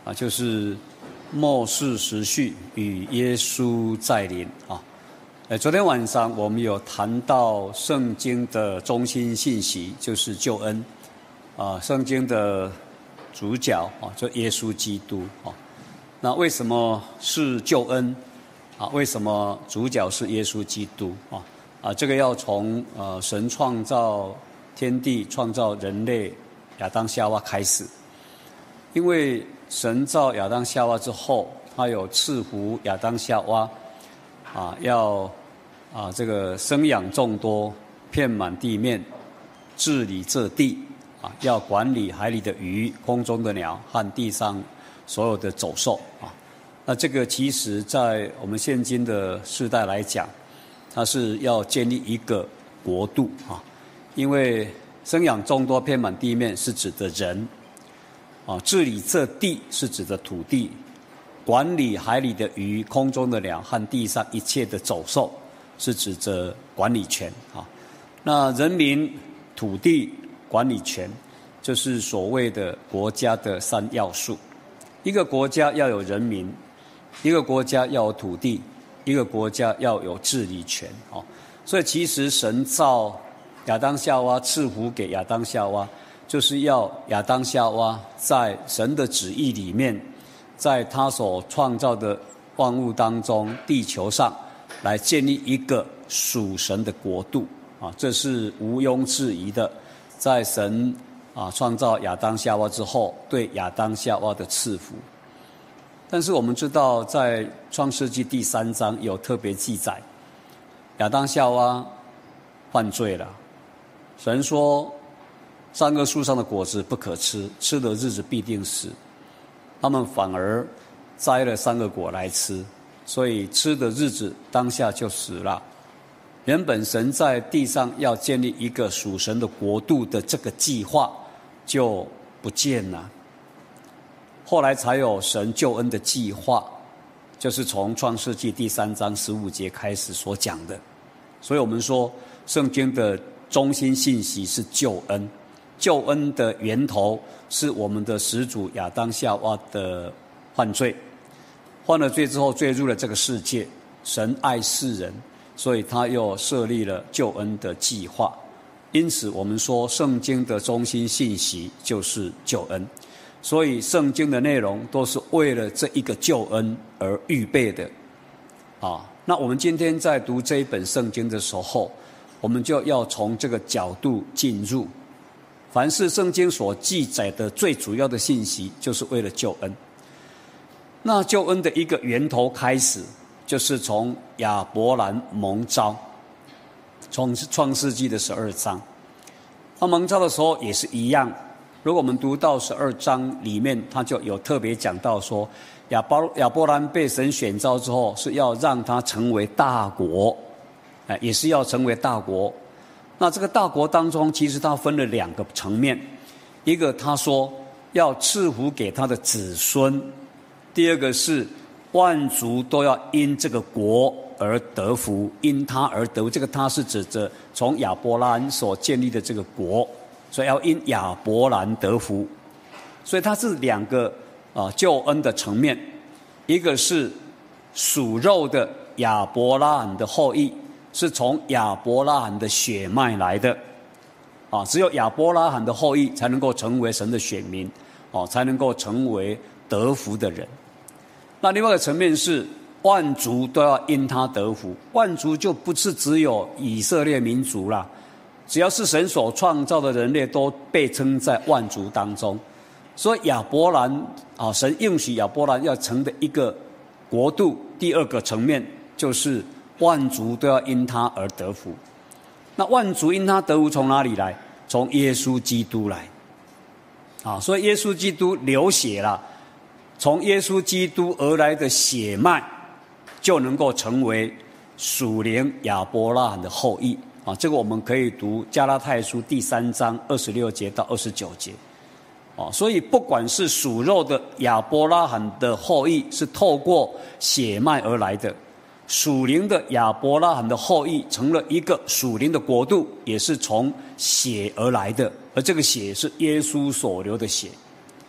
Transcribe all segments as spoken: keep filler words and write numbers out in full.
啊，就是末世时序与耶稣再临啊。呃，昨天晚上我们有谈到圣经的中心信息，就是救恩啊，圣经的主角啊，就耶稣基督啊。那为什么是救恩啊？为什么主角是耶稣基督啊？啊，这个要从呃神创造天地、创造人类亚当夏娃开始，因为神造亚当夏娃之后，他有赐福亚当夏娃啊，要啊这个生养众多，遍满地面，治理这地啊，要管理海里的鱼、空中的鸟和地上所有的走兽啊。那这个其实在我们现今的世代来讲，它是要建立一个国度啊，因为生养众多，遍满地面是指的人。啊，治理这地是指的土地，管理海里的鱼、空中的鸟和地上一切的走兽，是指着管理权啊。那人民、土地、管理权，就是所谓的国家的三要素。一个国家要有人民，一个国家要有土地，一个国家要有治理权啊。所以其实神造亚当夏娃，赐福给亚当夏娃，就是要亚当夏娃在神的旨意里面，在他所创造的万物当中，地球上来建立一个属神的国度啊，这是毋庸置疑的。在神啊创造亚当夏娃之后，对亚当夏娃的赐福。但是我们知道，在创世纪第三章有特别记载，亚当夏娃犯罪了，神说三个树上的果子不可吃，吃的日子必定死。他们反而摘了三个果来吃，所以吃的日子当下就死了。原本神在地上要建立一个属神的国度的这个计划就不见了。后来才有神救恩的计划，就是从创世纪第三章十五节开始所讲的。所以我们说圣经的中心信息是救恩。救恩的源头是我们的始祖亚当夏娃的犯罪，犯了罪之后坠入了这个世界。神爱世人，所以他又设立了救恩的计划。因此我们说圣经的中心信息就是救恩，所以圣经的内容都是为了这一个救恩而预备的啊。那我们今天在读这一本圣经的时候，我们就要从这个角度进入。凡是圣经所记载的最主要的信息，就是为了救恩。那救恩的一个源头开始，就是从亚伯兰蒙召，从创世纪的十二章。他蒙召的时候也是一样，如果我们读到十二章里面，他就有特别讲到说，亚伯亚伯兰被神选召之后，是要让他成为大国，哎，也是要成为大国。那这个大国当中，其实它分了两个层面，一个他说要赐福给他的子孙，第二个是万族都要因这个国而得福，因他而得福。这个他是指着从亚伯兰所建立的这个国，所以要因亚伯兰得福。所以它是两个啊救恩的层面，一个是属肉的亚伯拉罕的后裔，是从亚伯拉罕的血脉来的啊，只有亚伯拉罕的后裔才能够成为神的选民哦，才能够成为得福的人。那另外一个层面是万族都要因他得福，万族就不是只有以色列民族啦，只要是神所创造的人类都被称在万族当中。所以亚伯兰啊，神应许亚伯兰要成的一个国度，第二个层面就是万族都要因他而得福。那万族因他得福从哪里来？从耶稣基督来啊！所以耶稣基督流血了，从耶稣基督而来的血脉就能够成为属灵亚伯拉罕的后裔啊！这个我们可以读加拉太书第三章二十六节到二十九节啊！所以不管是属肉的亚伯拉罕的后裔，是透过血脉而来的，属灵的亚伯拉罕的后裔成了一个属灵的国度，也是从血而来的，而这个血是耶稣所流的血。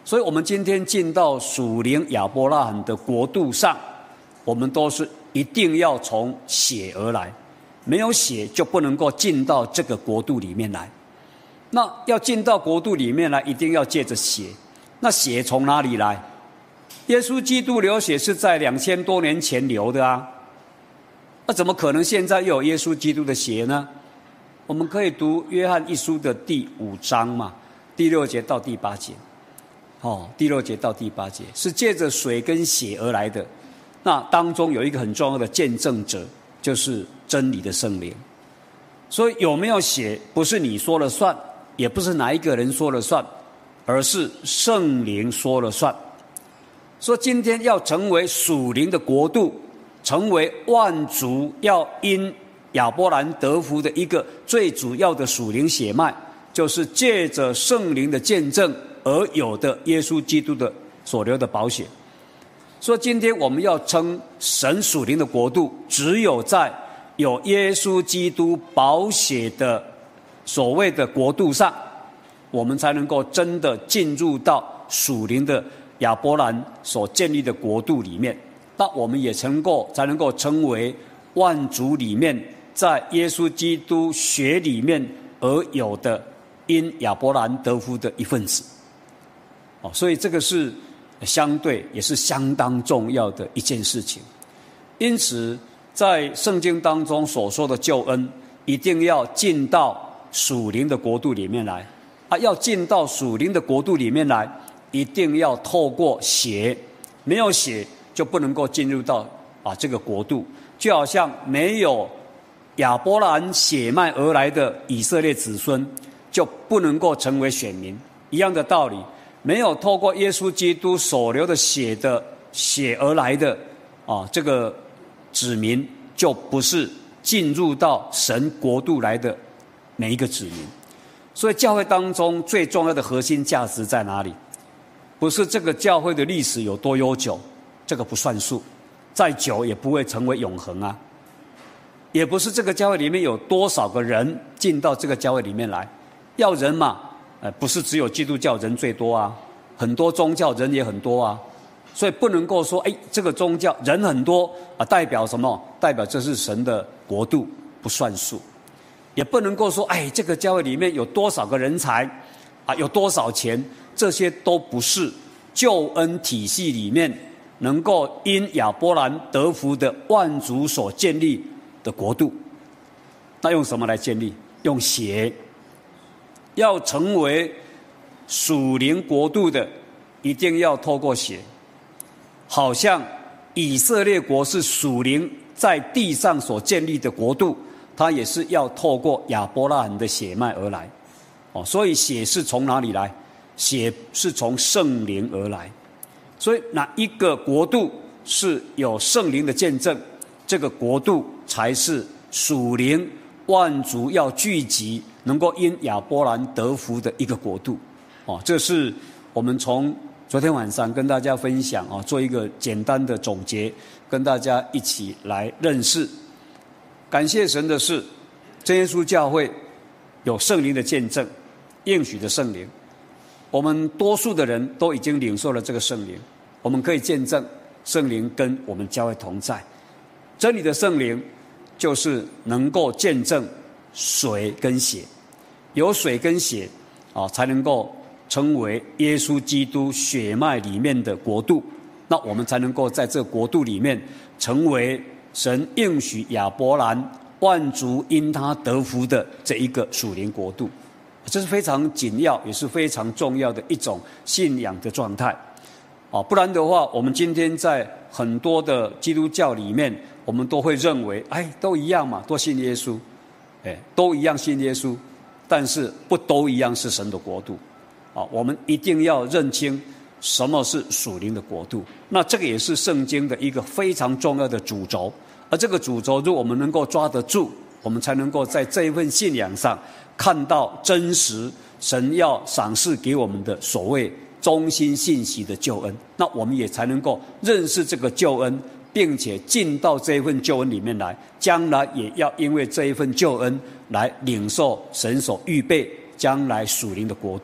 所以我们今天进到属灵亚伯拉罕的国度上，我们都是一定要从血而来，没有血就不能够进到这个国度里面来。那要进到国度里面来，一定要借着血。那血从哪里来？耶稣基督流血是在两千多年前流的啊，那怎么可能现在又有耶稣基督的血呢？我们可以读约翰一书的第五章嘛，第六节到第八节。哦，第六节到第八节是借着水跟血而来的。那当中有一个很重要的见证者，就是真理的圣灵。所以有没有血，不是你说了算，也不是哪一个人说了算，而是圣灵说了算。说今天要成为属灵的国度，成为万族要因亚伯兰得福的一个最主要的属灵血脉，就是借着圣灵的见证而有的耶稣基督的所流的宝血。说今天我们要称神属灵的国度，只有在有耶稣基督宝血的所谓的国度上，我们才能够真的进入到属灵的亚伯兰所建立的国度里面。那我们也能够才能够成为万族里面在耶稣基督血里面而有的因亚伯兰得福的一份子。哦，所以这个是相对也是相当重要的一件事情。因此在圣经当中所说的救恩，一定要进到属灵的国度里面来啊！要进到属灵的国度里面来，一定要透过血，没有血就不能够进入到啊这个国度。就好像没有亚伯兰血脉而来的以色列子孙，就不能够成为选民一样的道理。没有透过耶稣基督所流的血的血而来的啊这个子民，就不是进入到神国度来的每一个子民。所以教会当中最重要的核心价值在哪里？不是这个教会的历史有多悠久，这个不算数，再久也不会成为永恒啊。也不是这个教会里面有多少个人进到这个教会里面来，要人嘛，呃，不是只有基督教人最多啊，很多宗教人也很多啊。所以不能够说，哎，这个宗教人很多啊，代表什么？代表这是神的国度，不算数。也不能够说，哎，这个教会里面有多少个人才啊，有多少钱，这些都不是救恩体系里面能够因亚伯兰得福的万族所建立的国度。那用什么来建立？用血。要成为属灵国度的，一定要透过血。好像以色列国是属灵在地上所建立的国度，它也是要透过亚伯拉罕的血脉而来。哦，所以血是从哪里来？血是从圣灵而来。所以哪一个国度是有圣灵的见证，这个国度才是属灵万族要聚集，能够因亚伯兰得福的一个国度。哦，这是我们从昨天晚上跟大家分享啊，做一个简单的总结，跟大家一起来认识。感谢神的是，真耶稣教会有圣灵的见证，应许的圣灵。我们多数的人都已经领受了这个圣灵，我们可以见证圣灵跟我们教会同在。真理的圣灵就是能够见证水跟血，有水跟血啊，才能够成为耶稣基督血脉里面的国度，那我们才能够在这国度里面成为神应许亚伯兰万族因他得福的这一个属灵国度。这是非常紧要也是非常重要的一种信仰的状态啊，不然的话，我们今天在很多的基督教里面，我们都会认为，哎，都一样嘛，都信耶稣，哎，都一样信耶稣，但是不都一样是神的国度。啊，我们一定要认清什么是属灵的国度。那这个也是圣经的一个非常重要的主轴，而这个主轴，如果我们能够抓得住，我们才能够在这一份信仰上看到真实神要赏赐给我们的所谓中心信息的救恩。那我们也才能够认识这个救恩，并且进到这一份救恩里面来，将来也要因为这一份救恩来领受神所预备将来属灵的国度。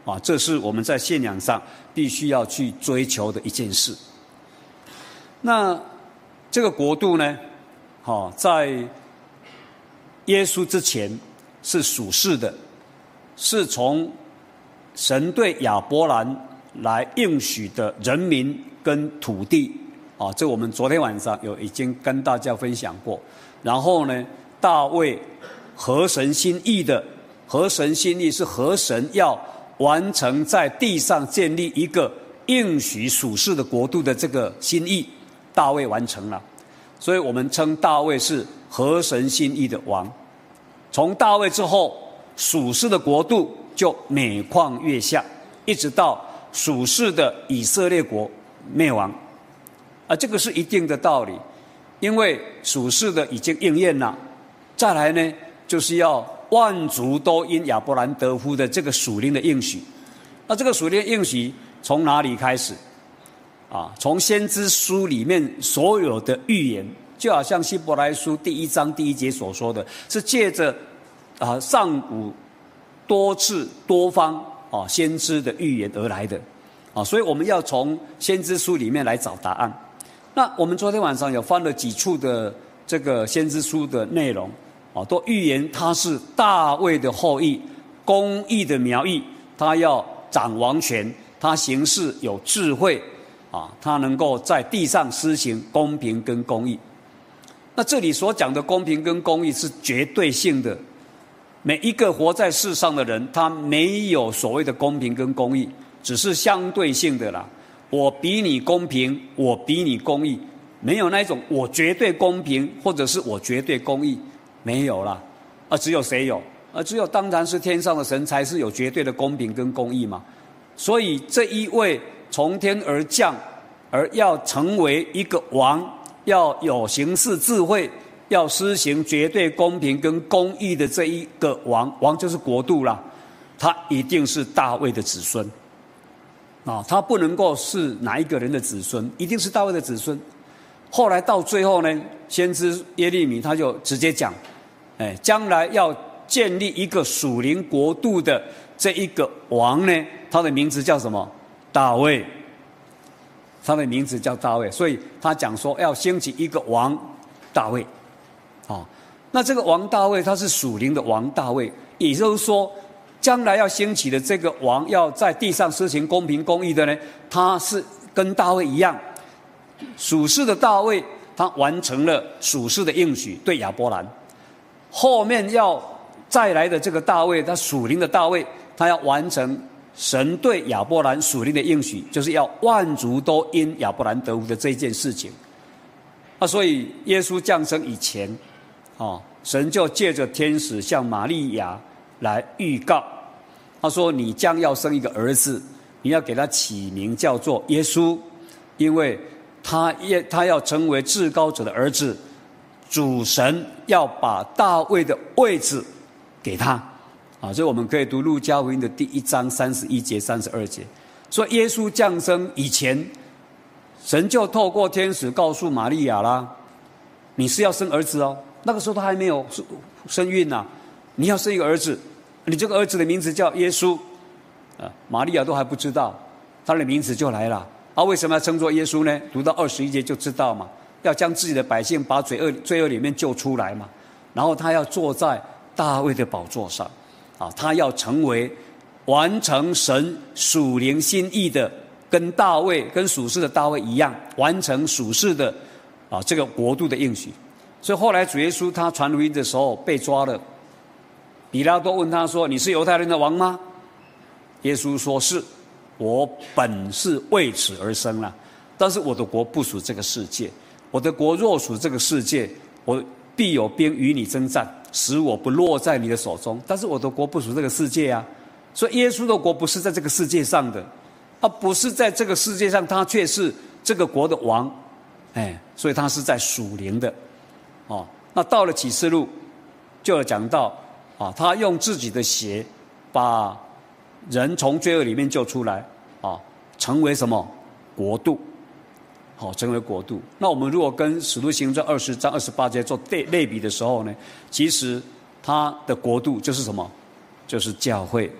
啊，这是我们在信仰上必须要去追求的一件事。那这个国度呢，好，在耶稣之前是属世的，是从神对亚伯兰来应许的人民跟土地啊，这我们昨天晚上有已经跟大家分享过。然后呢，大卫合神心意的，合神心意是合神要完成在地上建立一个应许属世的国度的这个心意，大卫完成了，所以我们称大卫是合神心意的王。从大卫之后，属世的国度就每况愈下，一直到属世的以色列国灭亡啊，这个是一定的道理，因为属世的已经应验了。再来呢，就是要万族都因亚伯兰得福的这个属灵的应许。那这个属灵的应许从哪里开始啊？从先知书里面所有的预言，就好像希伯来书第一章第一节所说的，是借着啊上古多次多方啊先知的预言而来的啊，所以我们要从先知书里面来找答案。那我们昨天晚上有翻了几处的这个先知书的内容啊，都预言他是大卫的后裔，公义的苗裔，他要掌王权，他行事有智慧啊，他能够在地上施行公平跟公义。那这里所讲的公平跟公义是绝对性的，每一个活在世上的人，他没有所谓的公平跟公义，只是相对性的啦。我比你公平，我比你公义，没有那种我绝对公平或者是我绝对公义，没有啦。啊，只有谁有？啊，只有当然是天上的神才是有绝对的公平跟公义嘛。所以这一位从天而降，而要成为一个王，要有行事智慧，要施行绝对公平跟公义的这一个王，王就是国度啦，他一定是大卫的子孙啊，他不能够是哪一个人的子孙，一定是大卫的子孙。后来到最后呢，先知耶利米他就直接讲，哎，将来要建立一个属灵国度的这一个王呢，他的名字叫什么？大卫。他的名字叫大卫，所以他讲说要兴起一个王大卫。哦，那这个王大卫他是属灵的王大卫，也就是说将来要兴起的这个王要在地上施行公平公义的呢，他是跟大卫一样，属世的大卫他完成了属世的应许对亚伯兰，后面要再来的这个大卫，他属灵的大卫，他要完成神对亚伯兰属灵的应许，就是要万族都因亚伯兰得福的这一件事情。啊，所以耶稣降生以前，哦，神就借着天使向玛利亚来预告，他说：“你将要生一个儿子，你要给他起名叫做耶稣，因为他也他要成为至高者的儿子，主神要把大卫的位置给他。”啊，所以我们可以读路加福音的第一章三十一节、三十二节，说耶稣降生以前，神就透过天使告诉玛利亚啦，你是要生儿子哦。那个时候他还没有生孕呐、啊，你要生一个儿子，你这个儿子的名字叫耶稣。啊，玛利亚都还不知道，他的名字就来了。啊，为什么要称作耶稣呢？读到二十一节就知道嘛，要将自己的百姓把罪恶罪恶里面救出来嘛。然后他要坐在大卫的宝座上。啊，他要成为完成神属灵心意的，跟大卫跟属世的大卫一样，完成属世的啊这个国度的应许。所以后来主耶稣他传福音的时候被抓了，比拉多问他说：“你是犹太人的王吗？”耶稣说：“是，我本是为此而生了，但是我的国不属这个世界。我的国若属这个世界，我必有兵与你征战，使我不落在你的手中。但是我的国不属这个世界啊，所以耶稣的国不是在这个世界上的，他不是在这个世界上，他却是这个国的王，哎，所以他是在属灵的。哦，那到了启示录，就有讲到啊，他用自己的血把人从罪恶里面救出来，啊，成为什么国度？好，成为国度。那我们如果跟使徒行传二十章二十八节做对类比的时候呢，其实他的国度就是什么？就是教会，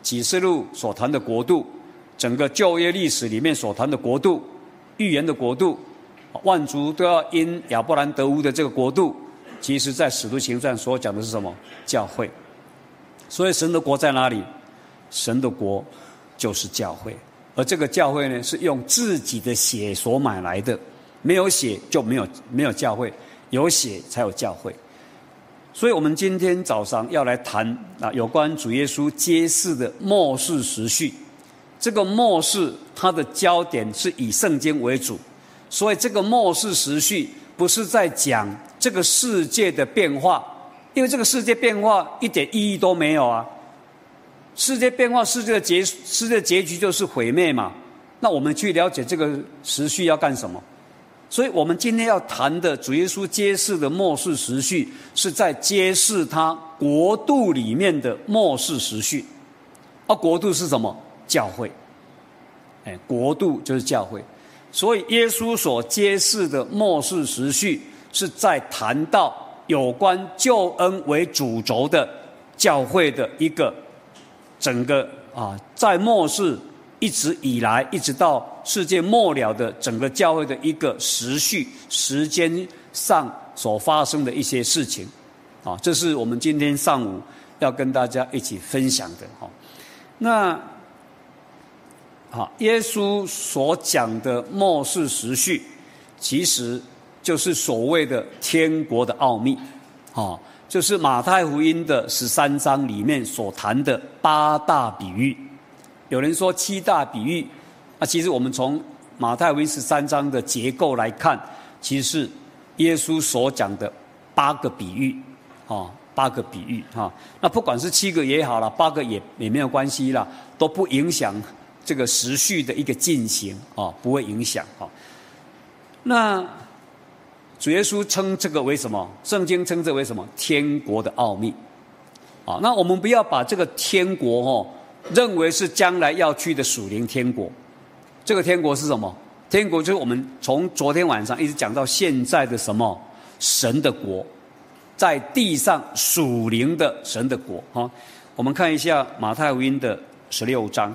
启示录所谈的国度，整个旧约历史里面所谈的国度，预言的国度，万族都要因亚伯兰得屋的这个国度，其实在使徒行传所讲的是什么？教会。所以神的国在哪里？神的国就是教会，而这个教会呢，是用自己的血所买来的，没有血就没有没有教会，有血才有教会。所以我们今天早上要来谈啊，有关主耶稣揭示的末世时序。这个末世它的焦点是以圣经为主，所以这个末世时序不是在讲这个世界的变化，因为这个世界变化一点意义都没有啊。世界变化，世界的结世界的结局就是毁灭嘛。那我们去了解这个时序要干什么？所以我们今天要谈的主耶稣揭示的末世时序，是在揭示他国度里面的末世时序。而国度是什么？教会。哎，国度就是教会。所以耶稣所揭示的末世时序，是在谈到有关救恩为主轴的教会的一个整个啊，在末世一直以来，一直到世界末了的整个教会的一个时序、时间上所发生的一些事情，啊，这是我们今天上午要跟大家一起分享的。哈，那啊，耶稣所讲的末世时序，其实就是所谓的天国的奥秘，啊。就是马太福音的十三章里面所谈的八大比喻，有人说七大比喻，那其实我们从马太福音十三章的结构来看，其实是耶稣所讲的八个比喻，啊，八个比喻哈。那不管是七个也好了，八个也也没有关系啦，都不影响这个时序的一个进行啊，不会影响啊。那主耶稣称这个为什么？圣经称这为什么？天国的奥秘。啊，那我们不要把这个天国哦，认为是将来要去的属灵天国。这个天国是什么？天国就是我们从昨天晚上一直讲到现在的什么？神的国，在地上属灵的神的国。哈，我们看一下马太福音的十六章。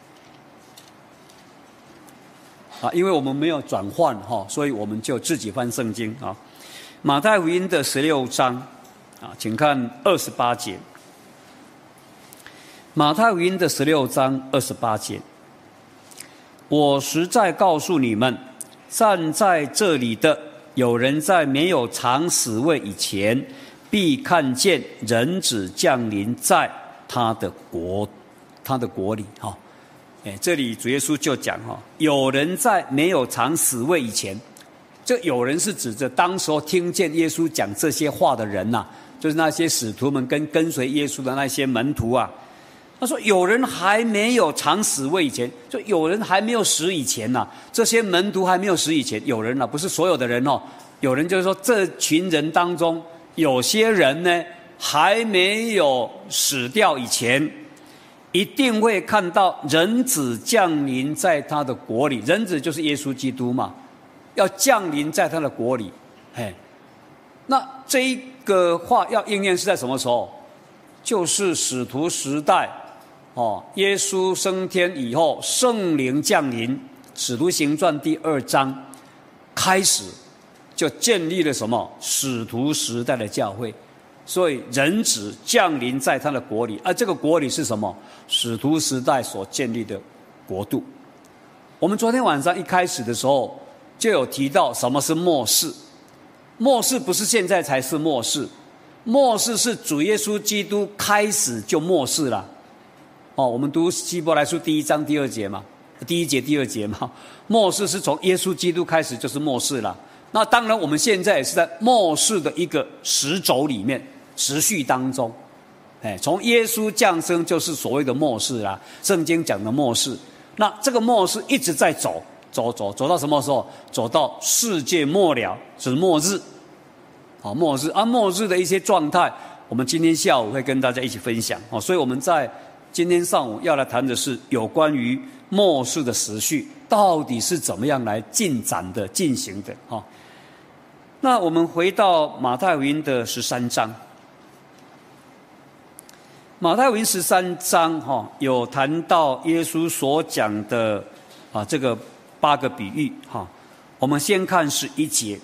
啊，因为我们没有转换哈，所以我们就自己翻圣经啊。马太福音的十六章啊，请看二十八节。马太福音的十六章二十八节，我实在告诉你们，站在这里的有人在没有尝死味以前，必看见人子降临在他的国，他的国里哈。哎，这里主耶稣就讲哈，有人在没有尝死味以前，这有人是指着当时候听见耶稣讲这些话的人呐、啊，就是那些使徒们跟跟随耶稣的那些门徒啊。他说有人还没有尝死味以前，就有人还没有死以前呐、啊，这些门徒还没有死以前，有人啊，不是所有的人哦，有人就是说这群人当中有些人呢还没有死掉以前，一定会看到人子降临在他的国里，人子就是耶稣基督嘛，要降临在他的国里。嘿，那这一个话要应验是在什么时候？就是使徒时代哦，耶稣升天以后，圣灵降临，使徒行传第二章开始就建立了什么？使徒时代的教会。所以人子降临在他的国里，而这个国里是什么？使徒时代所建立的国度。我们昨天晚上一开始的时候就有提到什么是末世。末世不是现在才是末世，末世是主耶稣基督开始就末世了。哦，我们读希伯来书第一章第二节嘛，第一节第二节嘛，末世是从耶稣基督开始就是末世了。那当然我们现在也是在末世的一个时轴里面时序当中，哎，从耶稣降生就是所谓的末世啦，圣经讲的末世。那这个末世一直在走走走走到什么时候？走到世界末了，是末日。好，末日啊，末日的一些状态，我们今天下午会跟大家一起分享。哦，所以我们在今天上午要来谈的是有关于末世的时序，到底是怎么样来进展的、进行的。哈，那我们回到马太福音的十三章。 马太福音十三章哈、哦、有谈到耶稣所讲的啊这个八个比喻哈、哦，我们先看十一节。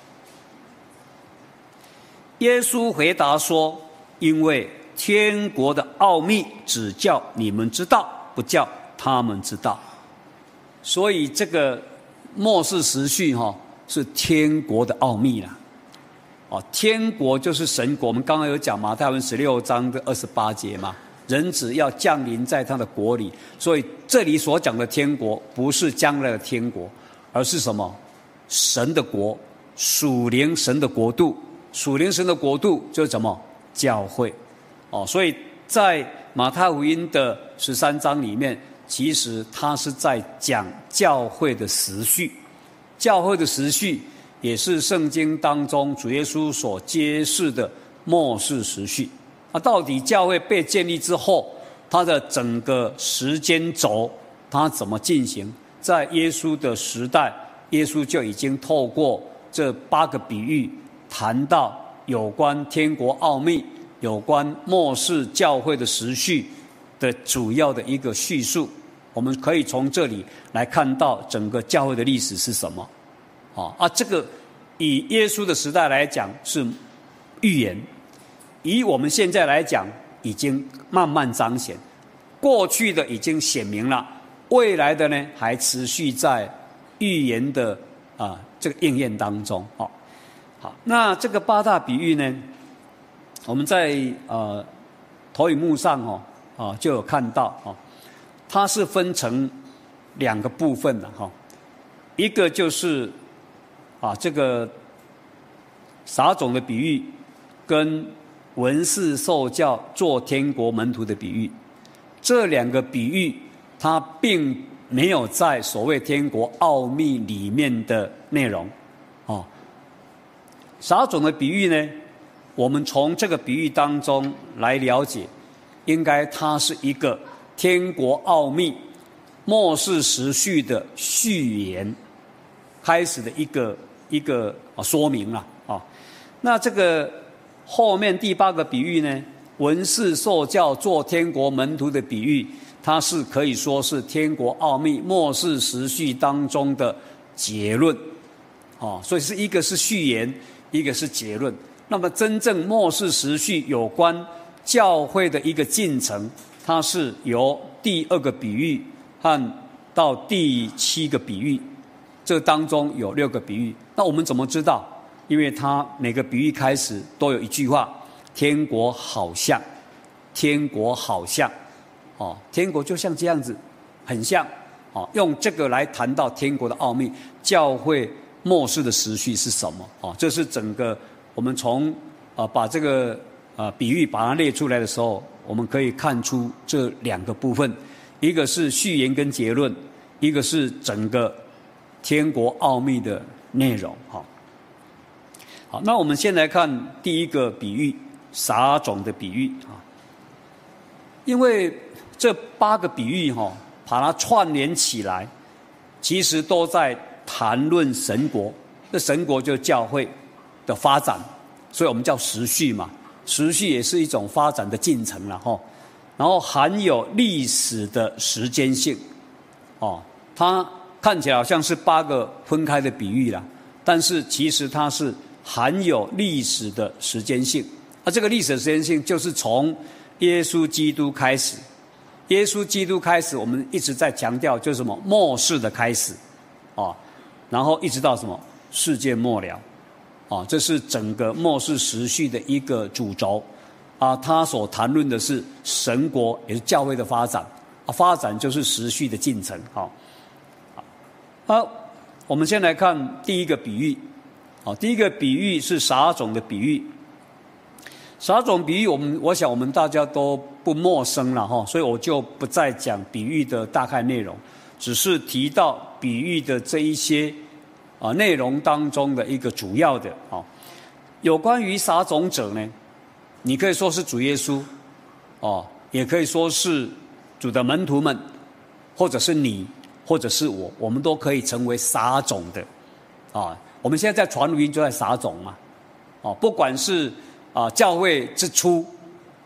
耶稣回答说：“因为天国的奥秘只叫你们知道，不叫他们知道。”所以这个末世时序哈、哦、是天国的奥秘啦。哦，天国就是神国，我们刚刚有讲马太福音十六章的二十八节嘛，人子要降临在他的国里，所以这里所讲的天国不是将来的天国，而是什么？神的国，属灵神的国度，属灵神的国度就是什么？教会。哦，所以在马太福音的十三章里面，其实他是在讲教会的时序，教会的时序也是圣经当中主耶稣所揭示的末世时序。啊，到底教会被建立之后，它的整个时间轴，它怎么进行？在耶稣的时代，耶稣就已经透过这八个比喻，谈到有关天国奥秘、有关末世教会的时序的主要的一个叙述。我们可以从这里来看到整个教会的历史是什么。啊，这个以耶稣的时代来讲是预言，以我们现在来讲已经慢慢彰显，过去的已经显明了，未来的呢还持续在预言的啊这个应验当中。好，好，那这个八大比喻呢，我们在呃投影幕上哦啊就有看到哦，它是分成两个部分的哈，一个就是啊，这个撒种的比喻，跟文士受教做天国门徒的比喻，这两个比喻，它并没有在所谓天国奥秘里面的内容。哦，撒种的比喻呢，我们从这个比喻当中来了解，应该它是一个天国奥秘末世时序的序言，开始的一个一个说明了啊。那这个后面第八个比喻呢，文士受教做天国门徒的比喻，它是可以说是天国奥秘末世时序当中的结论。哦，所以是一个是序言，一个是结论。那么真正末世时序有关教会的一个进程，它是由第二个比喻和到第七个比喻，这当中有六个比喻。那我们怎么知道？因为它每个比喻开始都有一句话：天国好像，天国好像，哦，天国就像这样子，很像，哦，用这个来谈到天国的奥秘，教会末世的时序是什么？哦，这是整个我们从啊把这个啊比喻把它列出来的时候，我们可以看出这两个部分，一个是序言跟结论，一个是整个天国奥秘的内容。好，好，那我们先来看第一个比喻，撒种的比喻啊。因为这八个比喻哈，把它串联起来，其实都在谈论神国。这神国就是教会的发展，所以我们叫时序嘛。时序也是一种发展的进程了哈。然后含有历史的时间性，哦，它看起来好像是八个分开的比喻啦，但是其实它是含有历史的时间性。那这个历史的时间性就是从耶稣基督开始，耶稣基督开始，我们一直在强调就是什么末世的开始，哦，然后一直到什么世界末了，哦，这是整个末世时序的一个主轴。啊，他所谈论的是神国，也是教会的发展。啊，发展就是时序的进程。好，好，我们先来看第一个比喻。好，第一个比喻是撒种的比喻。撒种比喻，我们我想我们大家都不陌生了哈，所以我就不再讲比喻的大概内容，只是提到比喻的这一些啊内容当中的一个主要的。好，有关于撒种者呢，你可以说是主耶稣，哦，也可以说是主的门徒们，或者是你，或者是我，我们都可以成为撒种的，啊，我们现在在传福音就在撒种嘛，哦，不管是啊教会之初，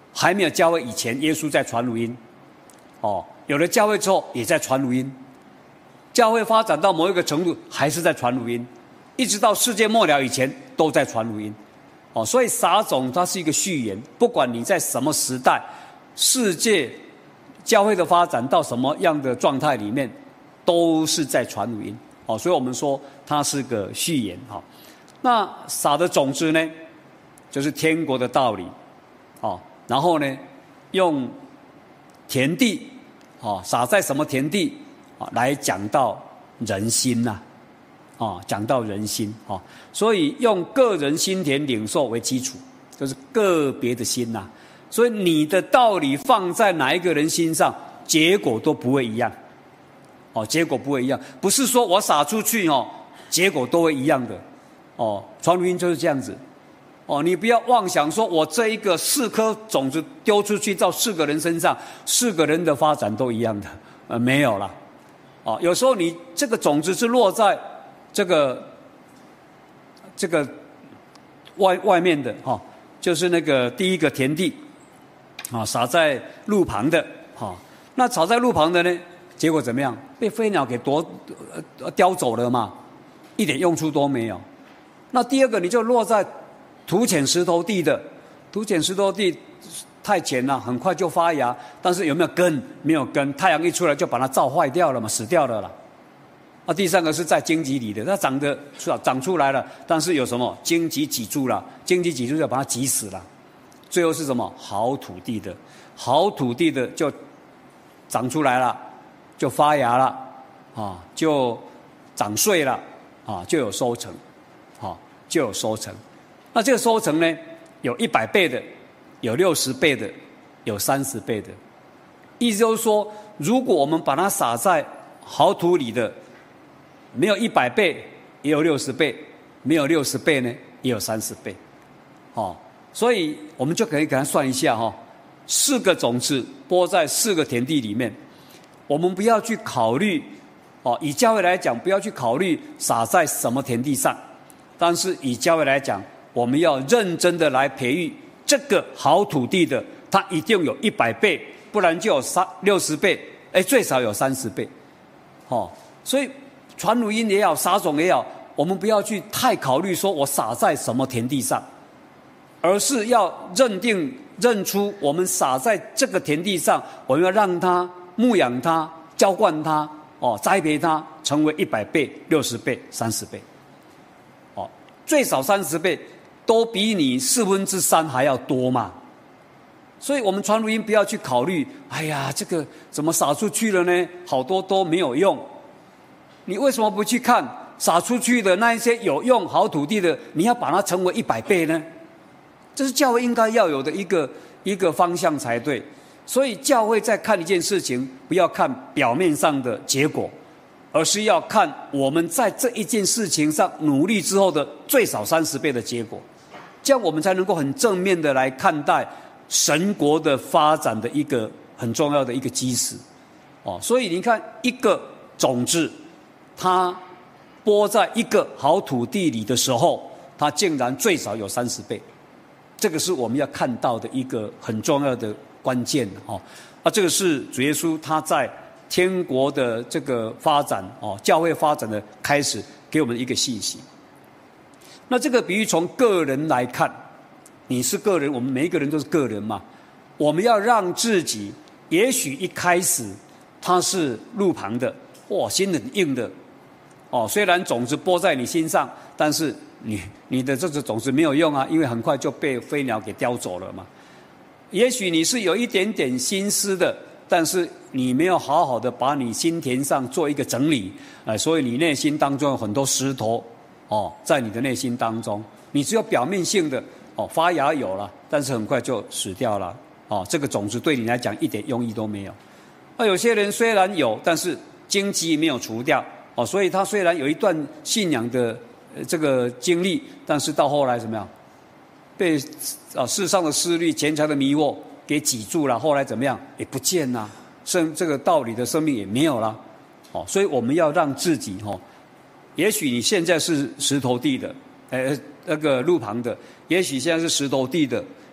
还没有教会以前，耶稣在传福音，哦，有了教会之后也在传福音，教会发展到某一个程度还是在传福音，一直到世界末了以前都在传福音，哦，所以撒种它是一个序言，不管你在什么时代，世界教会的发展到什么样的状态里面，都是在传福音，哦，所以我们说它是个序言，哈。那撒的种子呢，就是天国的道理，哦，然后呢，用田地，哦，撒在什么田地，啊，来讲到人心呐，啊，讲到人心，啊，所以用个人心田领受为基础，就是个别的心呐，所以你的道理放在哪一个人心上，结果都不会一样，哦，结果不会一样，不是说我撒出去哦，结果都会一样的。哦，传福音就是这样子，哦，你不要妄想说我这一个四颗种子丢出去到四个人身上，四个人的发展都一样的，呃，没有啦，哦，有时候你这个种子是落在这个这个外外面的哈，哦，就是那个第一个田地，啊，哦，撒在路旁的，哈，哦，那撒在路旁的呢，结果怎么样？被飞鸟给夺呃叼走了嘛，一点用处都没有。那第二个，你就落在土浅石头地的，土浅石头地太浅了，很快就发芽，但是有没有根？没有根，太阳一出来就把它照坏掉了嘛，死掉了啦。啊，第三个是在荆棘里的，它长得长出来了，但是有什么？荆棘挤住了，荆棘挤住就把它挤死了。最后是什么？好土地的，好土地的就长出来了，就发芽了，啊，就长穗了，啊，就有收成。好，就有收成。那这个收成呢，有一百倍的，有六十倍的，有三十倍的。意思就是说，如果我们把它撒在好土里的，没有一百倍，也有六十倍；没有六十倍呢，也有三十倍。哦，所以我们就可以给它算一下哈，哦，四个种子播在四个田地里面，我们不要去考虑，哦，以教会来讲，不要去考虑撒在什么田地上。但是以教会来讲，我们要认真的来培育这个好土地的，它一定有一百倍，不然就有三六十倍，哎，最少有三十倍，哦，所以传福音也好，撒种也好，我们不要去太考虑说我撒在什么田地上，而是要认定认出我们撒在这个田地上，我们要让它牧养它、浇灌它，哦，栽培它，成为一百倍、六十倍、三十倍。最少三十倍，都比你四分之三还要多嘛。所以我们传福音不要去考虑，哎呀，这个怎么撒出去了呢？好多都没有用。你为什么不去看撒出去的那一些有用好土地的，你要把它成为一百倍呢？这是教会应该要有的一个一个方向才对。所以教会在看一件事情，不要看表面上的结果，而是要看我们在这一件事情上努力之后的最少三十倍的结果，这样我们才能够很正面的来看待神国的发展的一个很重要的一个基石。哦，所以你看，一个种子，它播在一个好土地里的时候，它竟然最少有三十倍，这个是我们要看到的一个很重要的关键哦。啊，这个是主耶稣他在天国的这个发展哦，教会发展的开始给我们一个信息。那这个比喻从个人来看，你是个人，我们每一个人都是个人嘛。我们要让自己，也许一开始他是路旁的，哇，心很硬的，哦，虽然种子播在你心上，但是你你的这个种子没有用啊，因为很快就被飞鸟给叼走了嘛。也许你是有一点点心思的，但是你没有好好的把你心田上做一个整理，呃，所以你内心当中有很多石头，哦，在你的内心当中，你只有表面性的，哦，发芽有了，但是很快就死掉了，哦，这个种子对你来讲一点用意都没有。那有些人虽然有，但是荆棘没有除掉，哦，所以他虽然有一段信仰的呃这个经历，但是到后来怎么样，被啊世上的势力、钱财的迷惑给挤住了，后来怎么样也不见了，生这个道理的生命也没有了，哦，所以我们要让自己哦，也许你现在是石头地的，呃那个路旁的，也许现在是石头地的，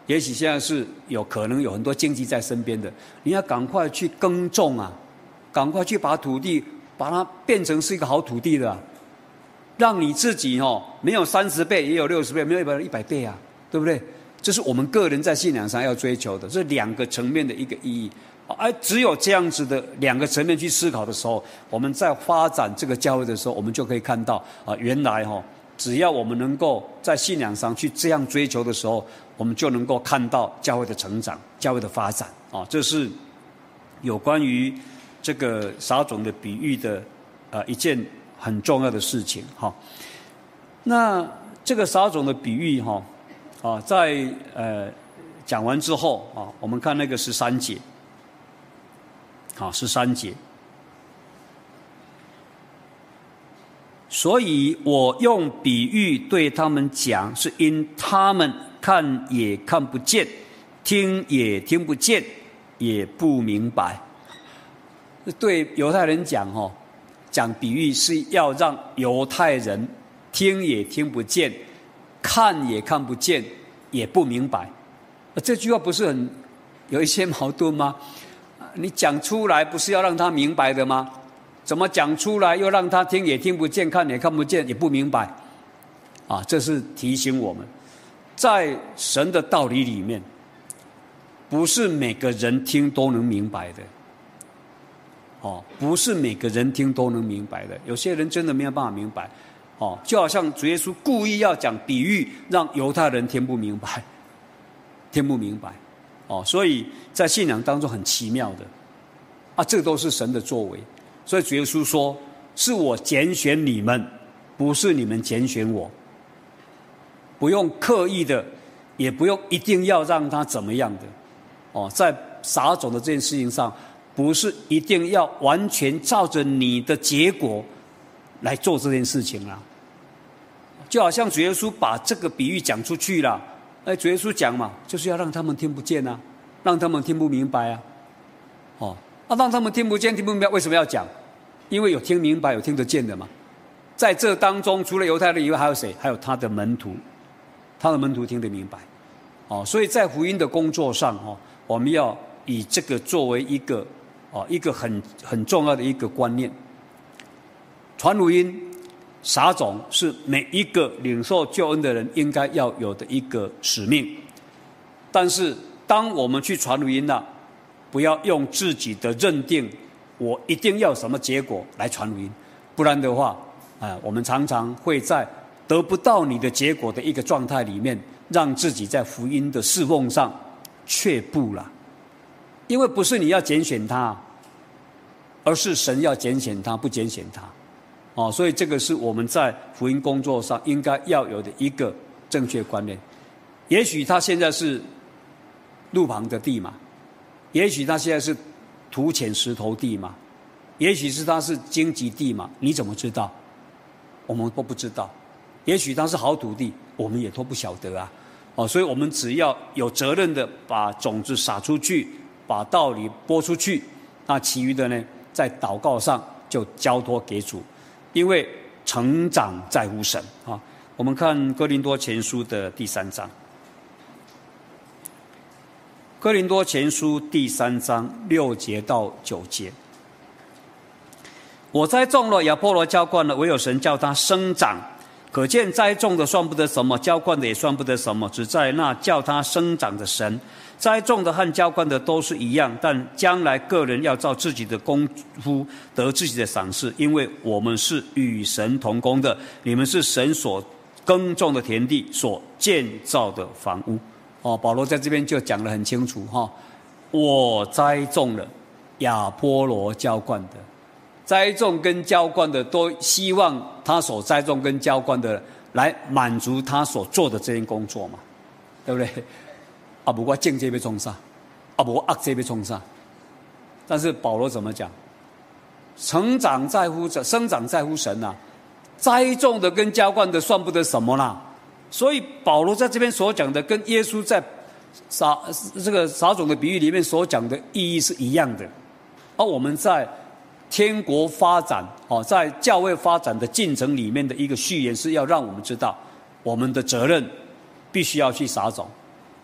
也许现在是有可能有很多经济在身边的，你要赶快去耕种啊，赶快去把土地把它变成是一个好土地的、啊，让你自己哦没有三十倍也有六十倍，没有一百一百倍啊，对不对？这是我们个人在信仰上要追求的，这两个层面的一个意义。而只有这样子的两个层面去思考的时候，我们在发展这个教会的时候，我们就可以看到啊，原来哈、哦，只要我们能够在信仰上去这样追求的时候，我们就能够看到教会的成长、教会的发展啊。这是有关于这个撒种的比喻的呃一件很重要的事情哈。那这个撒种的比喻哈啊，在呃讲完之后啊，我们看那个十三节。好，十三节。所以我用比喻对他们讲，是因他们看也看不见，听也听不见，也不明白。对犹太人讲哦，讲比喻是要让犹太人听也听不见，看也看不见，也不明白。这句话不是很有一些矛盾吗？你讲出来不是要让他明白的吗？怎么讲出来又让他听也听不见，看也看不见，也不明白？啊，这是提醒我们，在神的道理里面，不是每个人听都能明白的。哦，不是每个人听都能明白的，有些人真的没有办法明白。哦，就好像主耶稣故意要讲比喻，让犹太人听不明白，听不明白。哦，所以在信仰当中很奇妙的，啊，这都是神的作为。所以主耶稣说：“是我拣选你们，不是你们拣选我。”不用刻意的，也不用一定要让他怎么样的。哦，在撒种的这件事情上，不是一定要完全照着你的结果来做这件事情啦。就好像主耶稣把这个比喻讲出去了。哎，主耶稣讲嘛，就是要让他们听不见啊，让他们听不明白啊，哦，啊，让他们听不见、听不明白，为什么要讲？因为有听明白、有听得见的嘛。在这当中，除了犹太人以外，还有谁？还有他的门徒，他的门徒听得明白，哦，所以在福音的工作上，哦，我们要以这个作为一个，哦，一个很很重要的一个观念。传福音。撒种是每一个领受救恩的人应该要有的一个使命，但是当我们去传福音了，不要用自己的认定，我一定要什么结果来传福音，不然的话，啊，我们常常会在得不到你的结果的一个状态里面，让自己在福音的侍奉上却步了，因为不是你要拣选他，而是神要拣选他，不拣选他。哦，所以这个是我们在福音工作上应该要有的一个正确观念。也许他现在是路旁的地嘛，也许他现在是土浅石头地嘛，也许是他是荆棘地嘛，你怎么知道？我们都不知道。也许他是好土地，我们也都不晓得啊。哦，所以我们只要有责任的把种子撒出去，把道理播出去，那其余的呢，在祷告上就交托给主。因为成长在乎神啊，我们看哥林多前书的第三章。哥林多前书第三章六节到九节，我栽种了，亚波罗浇灌了，唯有神叫他生长。可见栽种的算不得什么，浇灌的也算不得什么，只在那叫他生长的神。栽种的和浇灌的都是一样，但将来个人要照自己的功夫得自己的赏赐，因为我们是与神同工的，你们是神所耕种的田地，所建造的房屋。哦，保罗在这边就讲得很清楚哈、哦，我栽种了，亚波罗浇灌的，栽种跟浇灌的都希望他所栽种跟浇灌的来满足他所做的这件工作嘛，对不对？啊，不过境界被冲杀，啊，不过恶界被冲杀。但是保罗怎么讲？成长在乎者，生长在乎神呐、啊。栽种的跟浇灌的算不得什么啦。所以保罗在这边所讲的，跟耶稣在撒这个撒种的比喻里面所讲的意义是一样的。而我们在天国发展，哦，在教会发展的进程里面的一个序言，是要让我们知道，我们的责任必须要去撒种。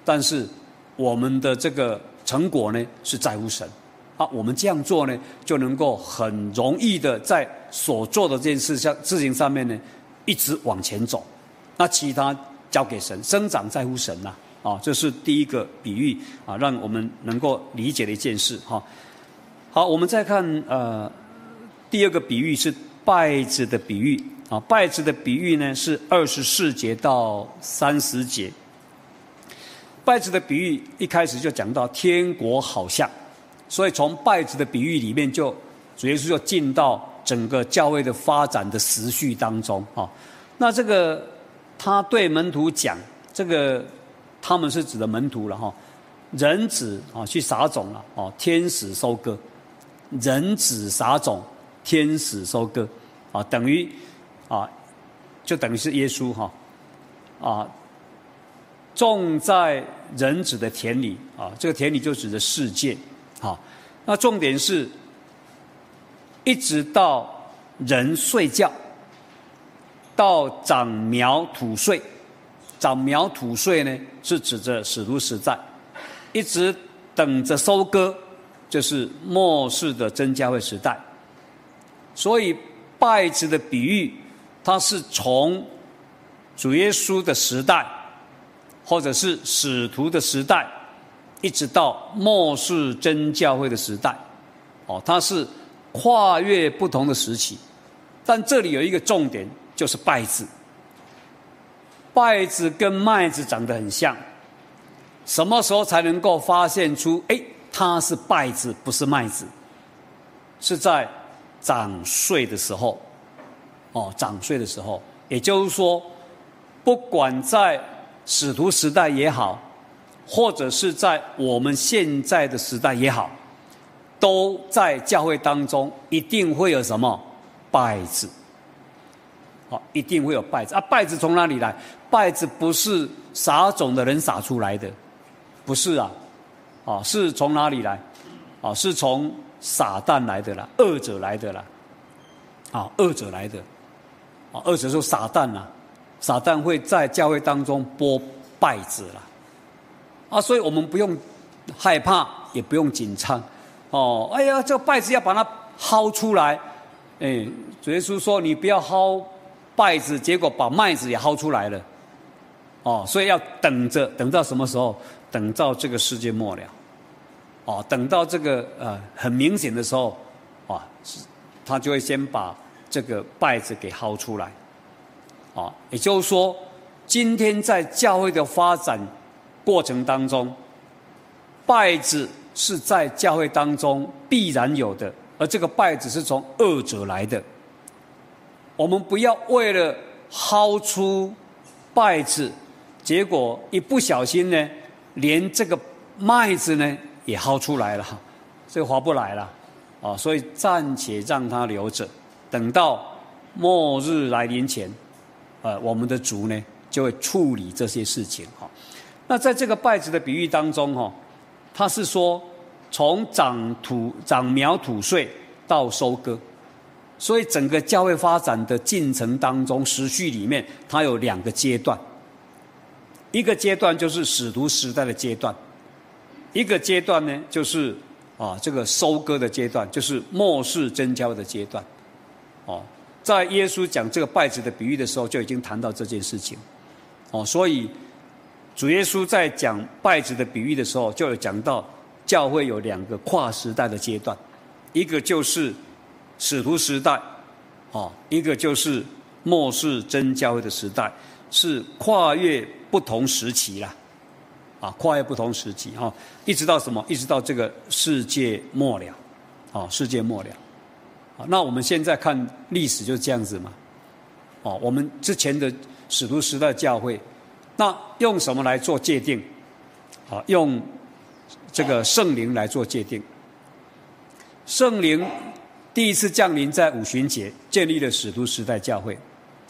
但是我们的这个成果呢是在乎神啊。我们这样做呢，就能够很容易的在所做的这件事上事情上面呢，一直往前走。那其他交给神，生长在乎神呐、啊。啊，这是第一个比喻啊，让我们能够理解的一件事哈。好，我们再看呃第二个比喻是稗子的比喻啊。稗子的比喻呢是二十四节到三十节。稗子的比喻一开始就讲到天国好像，所以从稗子的比喻里面就主耶稣就进到整个教会的发展的时序当中啊。那这个他对门徒讲，这个他们是指的门徒了哈。人子啊去撒种了哦，天使收割。人子撒种，天使收割啊，等于啊就等于是耶稣哈啊种在人子的田里啊，这个田里就指的世界啊。那重点是一直到人睡觉，到长苗吐穗。长苗吐穗呢是指着使徒时代，一直等着收割，就是末世的真教会时代。所以稗子的比喻，它是从主耶稣的时代，或者是使徒的时代，一直到末世真教会的时代。哦，它是跨越不同的时期。但这里有一个重点，就是稗子。稗子跟麦子长得很像，什么时候才能够发现出哎它是稗子不是麦子？是在长穗的时候。哦，长穗的时候，也就是说不管在使徒时代也好，或者是在我们现在的时代也好，都在教会当中一定会有什么稗子。好，一定会有稗子啊！稗子从哪里来？稗子不是撒种的人撒出来的，不是啊，啊，是从哪里来？啊，是从撒旦来的啦，恶者来的啦，啊，恶者来的，啊，恶者说撒旦啦，撒旦会在教会当中播稗子啦，啊，所以我们不用害怕，也不用紧张，哦，哎呀，这个稗子要把它薅出来，哎，主耶稣说你不要薅稗子，结果把麦子也薅出来了，哦，所以要等着，等到什么时候？等到这个世界末了，哦，等到这个呃很明显的时候，啊，他就会先把这个稗子给薅出来，啊，也就是说，今天在教会的发展过程当中，稗子是在教会当中必然有的，而这个稗子是从恶者来的。我们不要为了薅出稗子，结果一不小心呢，连这个麦子呢也薅出来了，这个划不来了啊！所以暂且让它留着，等到末日来临前，呃，我们的主呢就会处理这些事情哈。那在这个稗子的比喻当中哈，他是说从长土长苗吐穗到收割。所以整个教会发展的进程当中，时序里面它有两个阶段，一个阶段就是使徒时代的阶段，一个阶段呢就是啊这个收割的阶段，就是末世真教会的阶段。哦，在耶稣讲这个稗子的比喻的时候，就已经谈到这件事情。哦，所以主耶稣在讲稗子的比喻的时候，就有讲到教会有两个跨时代的阶段，一个就是使徒时代，哦，一个就是末世真教会的时代，是跨越不同时期啦，啊，跨越不同时期哈、哦，一直到什么？一直到这个世界末了，哦，世界末了，啊，那我们现在看历史就是这样子嘛，哦，我们之前的使徒时代教会，那用什么来做界定？啊，用这个圣灵来做界定，圣灵。第一次降临在五旬节，建立了使徒时代教会。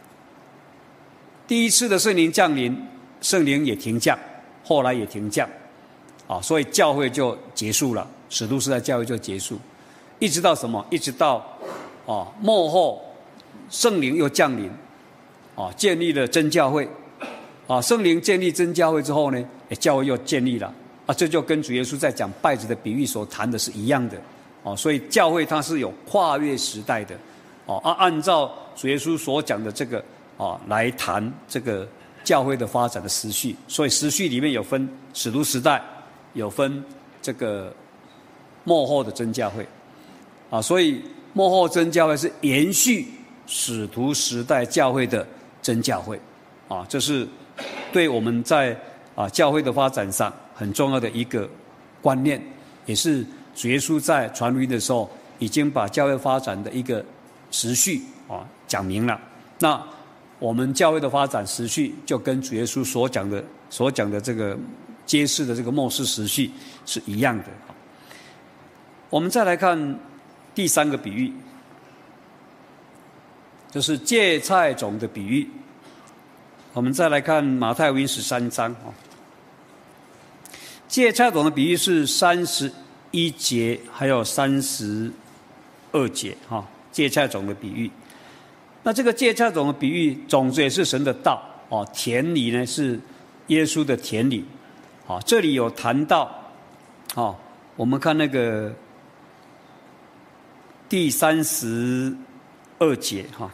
第一次的圣灵降临，圣灵也停降，后来也停降，啊，所以教会就结束了，使徒时代教会就结束，一直到什么？一直到啊末后圣灵又降临，啊，建立了真教会， 啊，圣灵建立真教会之后呢，教会又建立了啊，这就跟主耶稣在讲稗子的比喻所谈的是一样的哦。所以教会它是有跨越时代的哦，啊，按照主耶稣所讲的这个啊来谈这个教会的发展的时序。所以时序里面有分使徒时代，有分这个末后的真教会啊，所以末后真教会是延续使徒时代教会的真教会啊，这是对我们在啊教会的发展上很重要的一个观念，也是主耶稣在传福音的时候已经把教会发展的一个时序啊讲明了。那我们教会的发展时序就跟主耶稣所讲的所讲的这个揭示的这个末世时序是一样的。我们再来看第三个比喻，就是芥菜种的比喻。我们再来看马太福音十三章，芥菜种的比喻是三十一节还有三十二节哈，芥菜种的比喻。那这个芥菜种的比喻，种子也是神的道哦，田里呢是耶稣的田里。好，这里有谈到，哦，我们看那个第三十二节哈。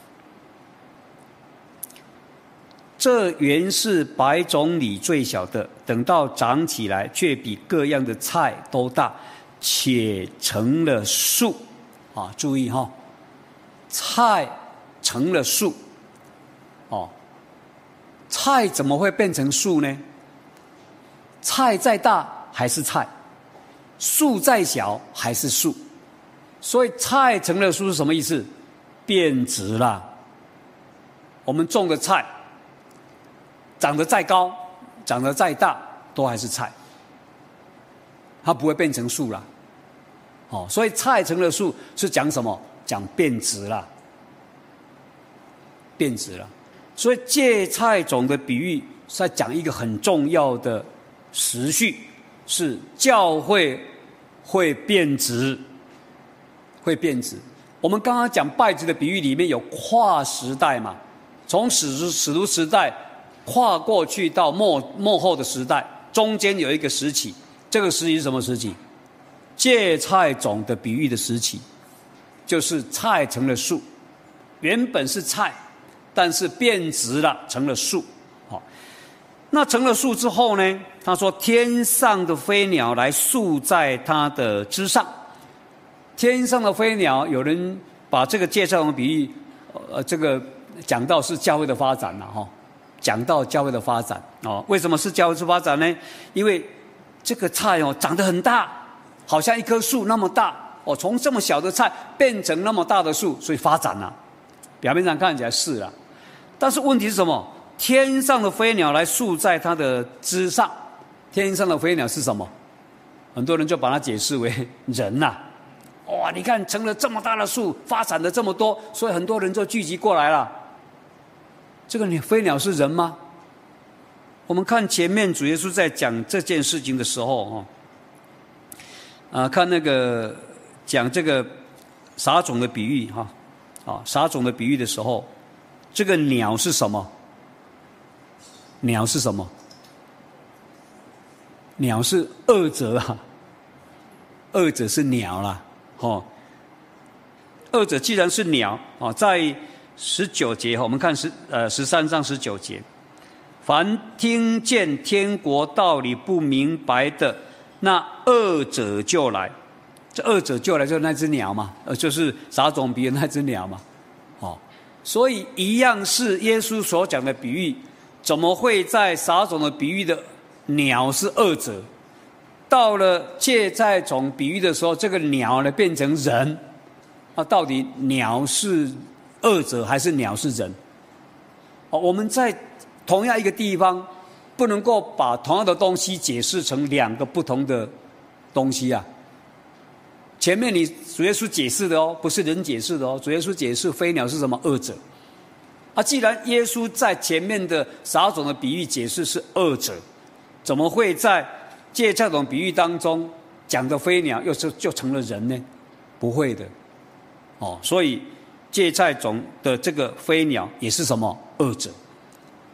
这原是百种里最小的，等到长起来，却比各样的菜都大，且成了树。啊，注意哈，菜成了树。哦，菜怎么会变成树呢？菜再大还是菜，树再小还是树。所以菜成了树是什么意思？变质了。我们种的菜长得再高，长得再大，都还是菜，它不会变成树了。哦，所以菜成了树是讲什么？讲变质了，变质了。所以芥菜种的比喻是在讲一个很重要的时序，是教会会变质，会变质。我们刚刚讲稗子的比喻里面有跨时代嘛，从使徒使徒时代跨过去到末末后的时代，中间有一个时期，这个时期是什么时期？芥菜种的比喻的时期，就是菜成了树，原本是菜，但是变质了，成了树。好，那成了树之后呢？他说：“天上的飞鸟来宿在它的枝上。”天上的飞鸟，有人把这个芥菜种的比喻，呃，这个讲到是教会的发展了哈。讲到教会的发展哦，为什么是教会的发展呢？因为这个菜哦长得很大，好像一棵树那么大哦，从这么小的菜变成那么大的树，所以发展了。表面上看起来是了，但是问题是什么？天上的飞鸟来宿在它的枝上。天上的飞鸟是什么？很多人就把它解释为人呐、啊。哇，你看成了这么大的树，发展了这么多，所以很多人就聚集过来了。这个飞鸟是人吗？我们看前面主耶稣在讲这件事情的时候，哦，啊，看那个讲这个撒种的比喻，哈，啊，撒种的比喻的时候，这个鸟是什么？鸟是什么？鸟是恶者啊，恶者是鸟啦，哦，恶者既然是鸟啊，在十九节，我们看十呃十三章十九节，凡听见天国道理不明白的，那恶者就来。这恶者就来就是那只鸟嘛，呃，就是撒种比喻那只鸟嘛，哦，所以一样是耶稣所讲的比喻，怎么会在撒种的比喻的鸟是恶者，到了芥菜种比喻的时候，这个鸟呢变成人，啊，到底鸟是恶者还是鸟是人？哦，我们在同样一个地方，不能够把同样的东西解释成两个不同的东西啊。前面你主耶稣解释的哦，不是人解释的哦。主耶稣解释飞鸟是什么？恶者。啊，既然耶稣在前面的撒种的比喻解释是恶者，怎么会在芥菜种比喻当中讲的飞鸟又是就成了人呢？不会的。哦，所以芥菜种的这个飞鸟也是什么？恶者。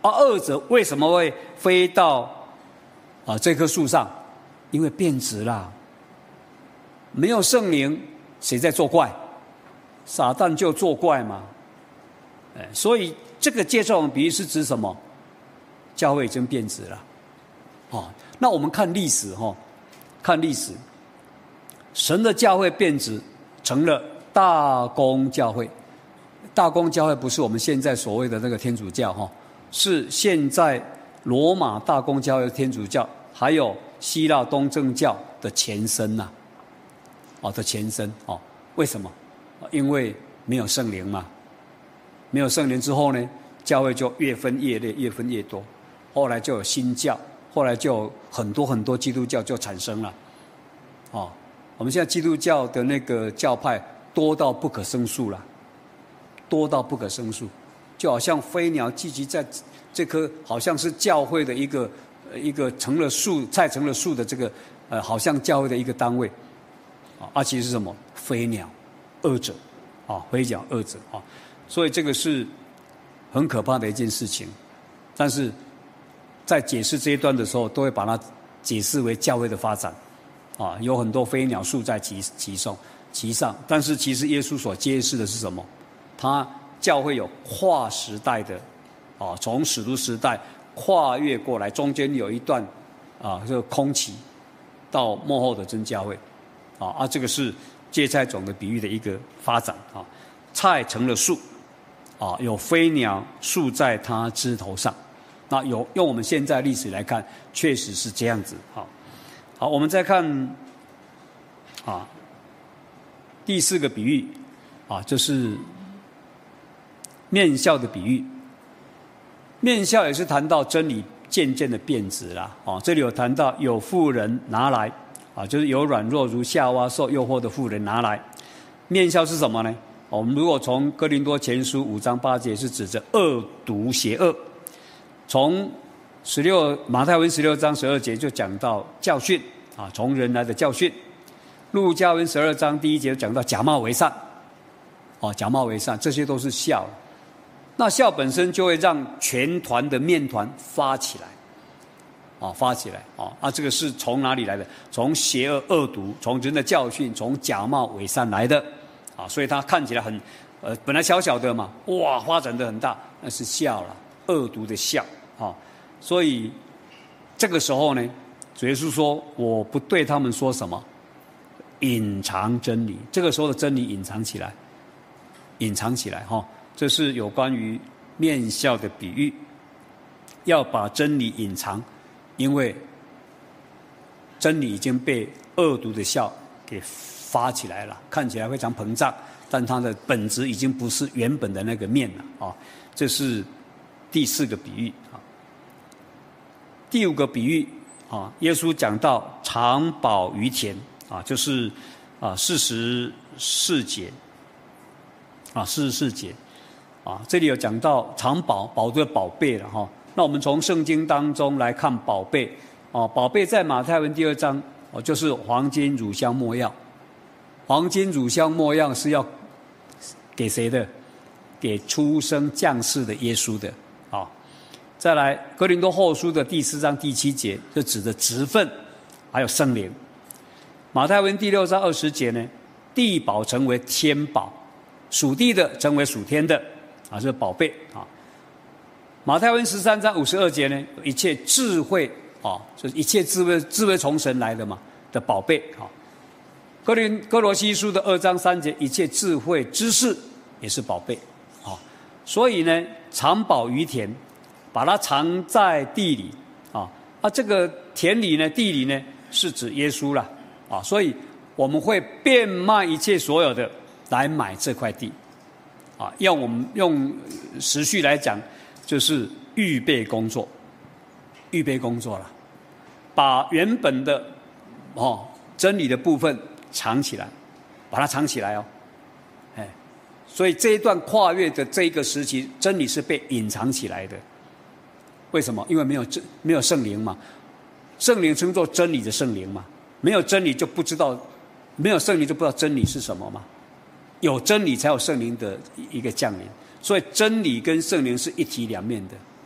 啊，恶者为什么会飞到啊这棵树上？因为变质啦。没有圣灵，谁在作怪？撒旦就作怪嘛。哎，所以这个介绍我们比喻是指什么？教会已经变质了。哦，那我们看历史哈、哦，看历史，神的教会变质，成了大公教会。大公教会不是我们现在所谓的那个天主教哈、哦，是现在罗马大公教会的天主教，还有希腊东正教的前身呐、啊。哦的前身哦，为什么？因为没有圣灵嘛，没有圣灵之后呢，教会就越分越裂，越分越多。后来就有新教，后来就有很多很多基督教就产生了。哦，我们现在基督教的那个教派多到不可胜数了，多到不可胜数，就好像飞鸟聚集在这棵好像是教会的一个一个成了树菜成了树的这个呃，好像教会的一个单位。啊，其实是什么？飞鸟，恶者，啊，飞鸟恶者啊，所以这个是很可怕的一件事情。但是在解释这一段的时候，都会把它解释为教会的发展，啊，有很多飞鸟宿在其其上，其上。但是其实耶稣所揭示的是什么？他教会有跨时代的，啊，从使徒时代跨越过来，中间有一段啊，这个空期，到末后的真教会。啊啊，这个是芥菜种的比喻的一个发展啊。菜成了树，啊，有飞鸟宿在它枝头上。那有用我们现在历史来看，确实是这样子。好，好，我们再看啊第四个比喻啊，就是面笑的比喻。面笑也是谈到真理渐渐的变质啦。啊，这里有谈到有妇人拿来。啊，就是有软弱如夏娃受诱惑的妇人拿来。面笑是什么呢？我们如果从哥林多前书五章八节是指着恶毒邪恶，从十六马太文十六章十二节就讲到教训啊，从人来的教训。路加文十二章第一节讲到假冒为善，哦，假冒为善，这些都是笑。那笑本身就会让全团的面团发起来。啊，发起来啊！啊，这个是从哪里来的？从邪恶恶毒，从人的教训，从假冒伪善来的啊！所以它看起来很，呃，本来小小的嘛，哇，发展得很大，那是笑了，恶毒的笑啊！所以这个时候呢，主耶稣说：“我不对他们说什么，隐藏真理。”这个时候的真理隐藏起来，隐藏起来哈、哦！这是有关于面笑的比喻，要把真理隐藏。因为真理已经被恶毒的笑给发起来了，看起来非常膨胀，但它的本质已经不是原本的那个面了啊！这是第四个比喻啊。第五个比喻啊，耶稣讲到藏宝于田啊，就是啊四十四节啊四十四节啊，这里有讲到藏宝，宝就是宝贝了哈、啊。那我们从圣经当中来看宝贝，哦，宝贝在马太文第二章，哦，就是黄金、乳香、没药。黄金、乳香、没药是要给谁的？给出生降世的耶稣的，啊、哦。再来，哥林多后书的第四章第七节，就指的职分，还有圣灵。马太文第六章二十节呢，地宝成为天宝，属地的成为属天的，啊，这是宝贝啊。马太文十三章五十二节呢，一切智慧啊，就是一切智慧，智慧从神来的嘛的宝贝啊。哥林哥罗西书的二章三节，一切智慧知识也是宝贝啊。所以呢，藏宝于田，把它藏在地里啊。啊，这个田里呢，地里呢，是指耶稣啦啊。所以我们会变卖一切所有的来买这块地啊。用我们用时序来讲。就是预备工作，预备工作了，把原本的哦真理的部分藏起来，把它藏起来哦，哎，所以这一段跨越的这一个时期，真理是被隐藏起来的。为什么？因为没有真没有圣灵嘛，圣灵称作真理的圣灵嘛，没有真理就不知道，没有圣灵就不知道真理是什么嘛，有真理才有圣灵的一个降临。所以真理跟圣灵是一体两面的，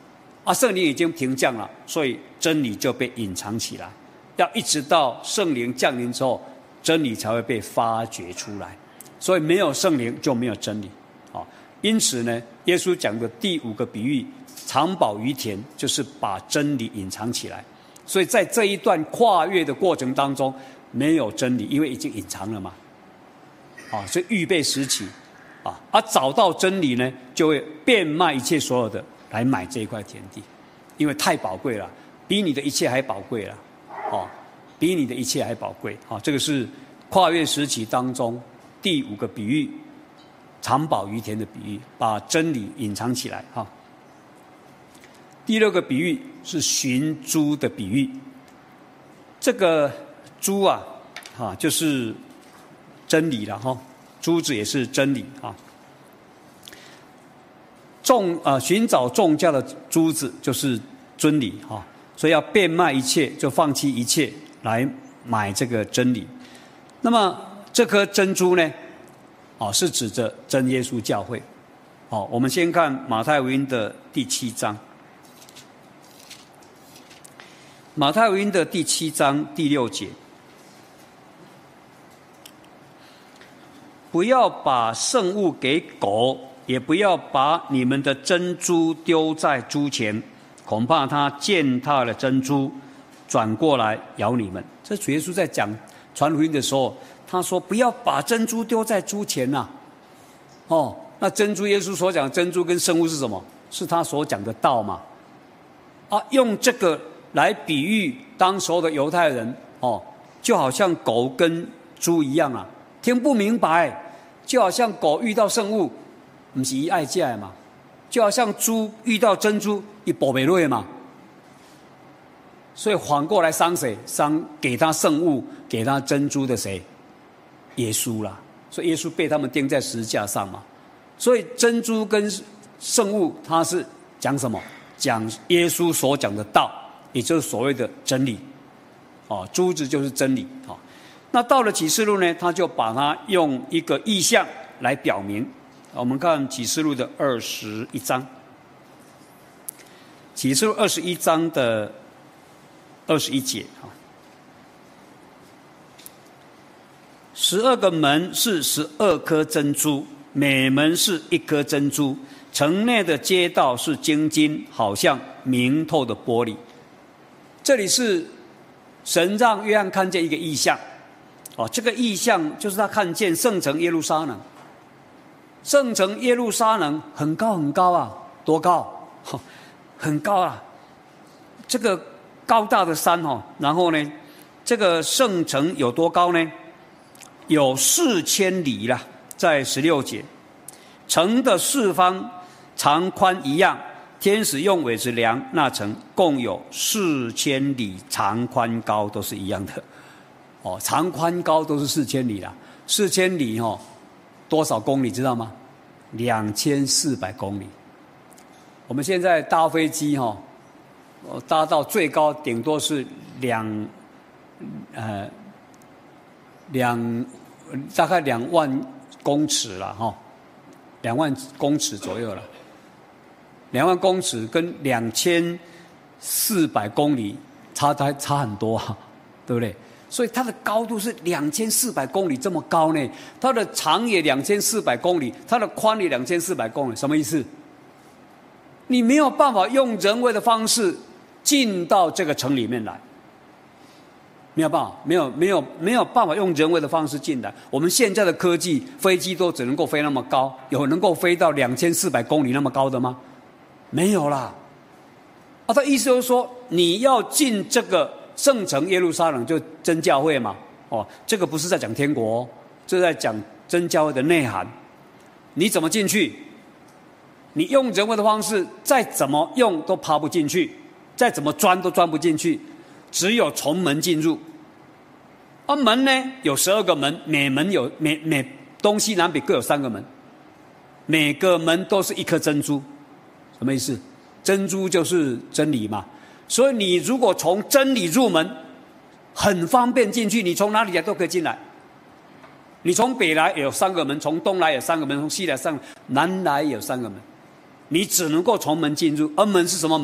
啊，圣灵已经平降了，所以真理就被隐藏起来，要一直到圣灵降临之后，真理才会被发掘出来。所以没有圣灵就没有真理。好，因此呢，耶稣讲的第五个比喻藏宝于田，就是把真理隐藏起来。所以在这一段跨越的过程当中，没有真理，因为已经隐藏了嘛。啊，所以预备时期，啊，而找到真理呢，就会变卖一切所有的来买这一块田地，因为太宝贵了，比你的一切还宝贵了，哦，比你的一切还宝贵。啊，这个是跨越时期当中第五个比喻，藏宝于田的比喻，把真理隐藏起来。哈，第六个比喻是寻珠的比喻，这个珠啊，啊，就是真理了哈，珠子也是真理啊。众啊，寻找众家的珠子就是真理哈，所以要变卖一切，就放弃一切来买这个真理。那么这颗珍珠呢，啊，是指着真耶稣教会。好，我们先看马太福音的第七章。马太福音的第七章第六节，不要把圣物给狗，也不要把你们的珍珠丢在猪前，恐怕它践踏了珍珠，转过来咬你们。这主耶稣在讲传福音的时候，他说不要把珍珠丢在猪前呐、啊。哦，那珍珠，耶稣所讲的珍珠跟圣物是什么？是他所讲的道嘛。啊，用这个来比喻当时候的犹太人，哦，就好像狗跟猪一样啊，听不明白，就好像狗遇到圣物，不是他爱吃的嘛，就好像猪遇到珍珠，他保不落嘛。所以反过来伤谁？伤给他圣物、给他珍珠的谁？耶稣啦。所以耶稣被他们钉在十字架上嘛。所以珍珠跟圣物，它是讲什么？讲耶稣所讲的道，也就是所谓的真理。哦，珠子就是真理。哦，那到了启示录呢，他就把它用一个意象来表明。我们看启示录的二十一章，启示录二十一章的二十一节啊，十二个门是十二颗珍珠，每门是一颗珍珠。城内的街道是晶晶，好像明透的玻璃。这里是神让约翰看见一个异象，哦，这个异象就是他看见圣城耶路撒冷。圣城耶路撒冷很高很高啊，多高？哦，很高啊，这个高大的山哦，然后呢，这个圣城有多高呢？有四千里啦，在十六节。城的四方长宽一样，天使用苇子量那城，共有四千里，长宽高都是一样的。哦，长宽高都是四千里啦，四千里哦，多少公里知道吗？两千四百公里。我们现在搭飞机哈，哦，搭到最高顶多是两，呃，两大概两万公尺了哈，两万公尺左右了。两万公尺跟两千四百公里差差差很多啊，对不对？所以它的高度是两千四百公里这么高呢，它的长也两千四百公里，它的宽也两千四百公里，什么意思？你没有办法用人为的方式进到这个城里面来，没有办法，没有没有没有办法用人为的方式进来。我们现在的科技，飞机都只能够飞那么高，有能够飞到两千四百公里那么高的吗？没有啦。啊，他意思就是说，你要进这个圣城耶路撒冷，就真教会嘛。哦，这个不是在讲天国，哦，这是在讲真教会的内涵。你怎么进去？你用人为的方式，再怎么用都爬不进去，再怎么钻都钻不进去，只有从门进入。而门呢，有十二个门，每门有每每东西南北各有三个门，每个门都是一颗珍珠。什么意思？珍珠就是真理嘛。所以你如果从真理入门，很方便进去，你从哪里来都可以进来。你从北来有三个门，从东来有三个门，从西来三个门，南来有三个门。你只能够从门进入，而门是什么门？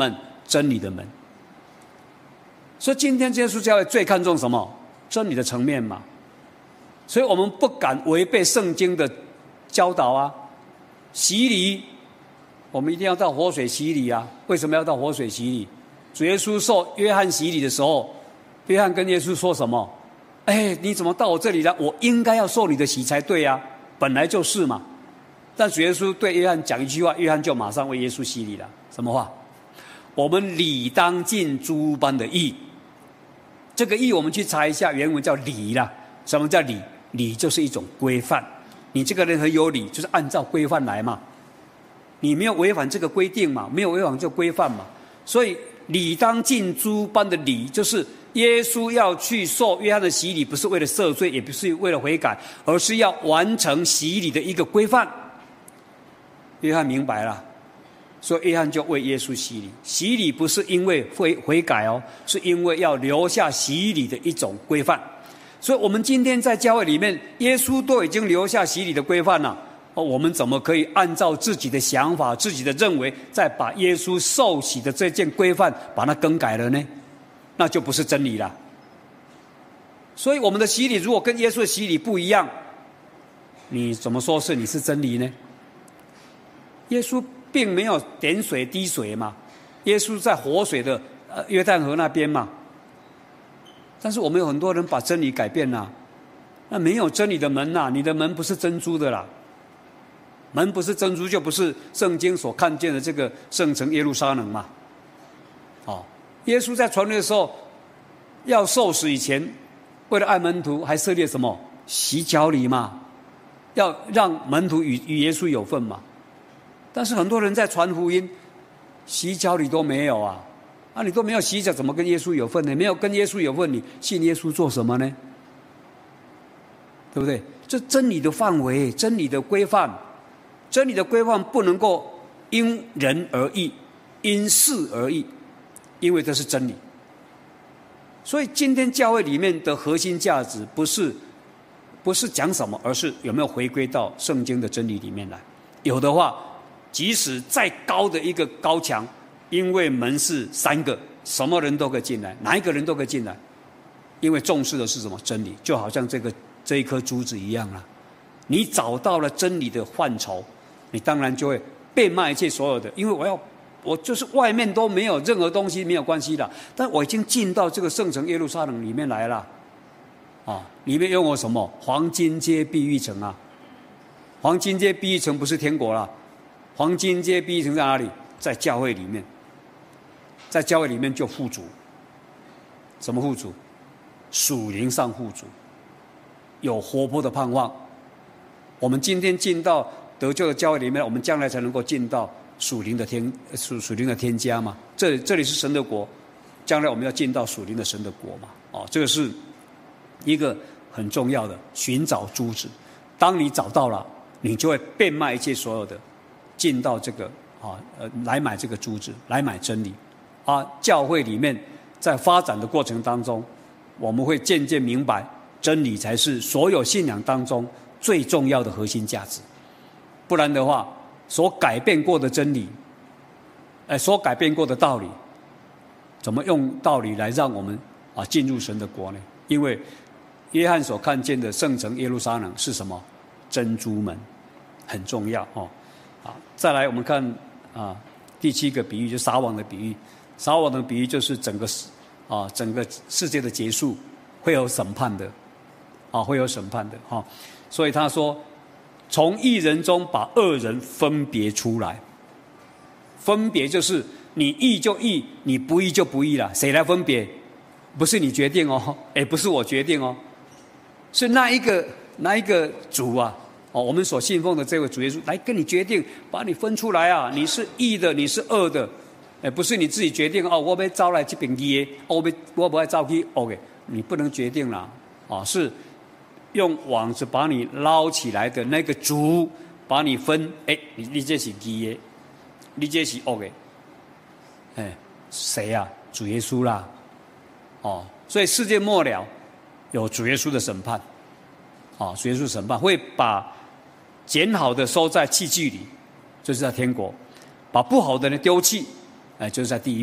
真理的门。所以今天耶稣教会最看重什么？真理的层面嘛。所以我们不敢违背圣经的教导啊。洗礼，我们一定要到活水洗礼啊。为什么要到活水洗礼？主耶稣受约翰洗礼的时候，约翰跟耶稣说什么？哎，你怎么到我这里来？我应该要受你的洗才对啊，本来就是嘛。但主耶稣对约翰讲一句话，约翰就马上为耶稣洗礼了。什么话？我们理当尽诸般的义。这个义我们去查一下，原文叫礼啦。什么叫礼？礼就是一种规范。你这个人很有理，就是按照规范来嘛。你没有违反这个规定嘛，没有违反这个规范嘛。所以理当尽诸般的礼，就是耶稣要去受约翰的洗礼，不是为了赦罪，也不是为了悔改，而是要完成洗礼的一个规范。约翰明白了，所以约翰就为耶稣洗礼。洗礼不是因为悔悔改哦，是因为要留下洗礼的一种规范。所以我们今天在教会里面，耶稣都已经留下洗礼的规范了，我们怎么可以按照自己的想法、自己的认为，再把耶稣受洗的这件规范把它更改了呢？那就不是真理了。所以我们的洗礼如果跟耶稣的洗礼不一样，你怎么说是你是真理呢？耶稣并没有点水滴水嘛，耶稣在活水的呃约旦河那边嘛。但是我们有很多人把真理改变了，那没有真理的门呐，你的门不是珍珠的啦。门不是珍珠，就不是圣经所看见的这个圣城耶路撒冷嘛。哦，耶稣在传道的时候，要受死以前，为了爱门徒，还设立什么洗脚礼嘛，要让门徒与与耶稣有份嘛。但是很多人在传福音，洗脚礼都没有啊，啊，你都没有洗脚，怎么跟耶稣有份呢？没有跟耶稣有份，你信耶稣做什么呢？对不对？这真理的范围，真理的规范。真理的规范不能够因人而异，因事而异，因为这是真理。所以今天教会里面的核心价值不是不是讲什么，而是有没有回归到圣经的真理里面来。有的话，即使再高的一个高墙，因为门是三个，什么人都可以进来，哪一个人都可以进来，因为重视的是什么？真理。就好像这个这一颗珠子一样啦，你找到了真理的范畴，你当然就会变卖一切所有的，因为我要，我就是外面都没有任何东西没有关系的，但我已经进到这个圣城耶路撒冷里面来了，啊，里面拥有什么？黄金街碧玉城啊，黄金街碧玉城不是天国啦，黄金街碧玉城在哪里？在教会里面，在教会里面就富足，什么富足？属灵上富足，有活泼的盼望。我们今天进到得救的教会里面，我们将来才能够进到属灵的天属属灵的天家嘛。这这里是神的国，将来我们要进到属灵的神的国嘛。哦，这个是一个很重要的寻找珠子。当你找到了，你就会变卖一切所有的，进到这个啊呃来买这个珠子，来买真理。啊，教会里面在发展的过程当中，我们会渐渐明白，真理才是所有信仰当中最重要的核心价值。不然的话，所改变过的真理，哎，所改变过的道理，怎么用道理来让我们啊进入神的国呢？因为约翰所看见的圣城耶路撒冷是什么？珍珠门，很重要哦。啊，再来我们看啊第七个比喻，就是撒网的比喻。撒网的比喻就是整个啊整个世界的结束会有审判的，啊会有审判的哈、哦。所以他说，从义人中把恶人分别出来。分别就是你义就义，你不义就不义了。谁来分别？不是你决定哦，也不是我决定哦，是那一个那一个主啊，哦，我们所信奉的这位主耶稣来跟你决定，把你分出来啊！你是义的，你是恶的，哎，不是你自己决定哦。我被招来这边义，我被我不爱招去 OK， 你不能决定了啊，是用网子把你捞起来的那个主，把你分，哎，你你这是义的，你这是恶的，哎，谁啊？主耶稣啦。哦，所以世界末了有主耶稣的审判，哦，主耶稣审判会把捡好的收在器具里，就是在天国；把不好的呢丢弃，哎，就是在地狱。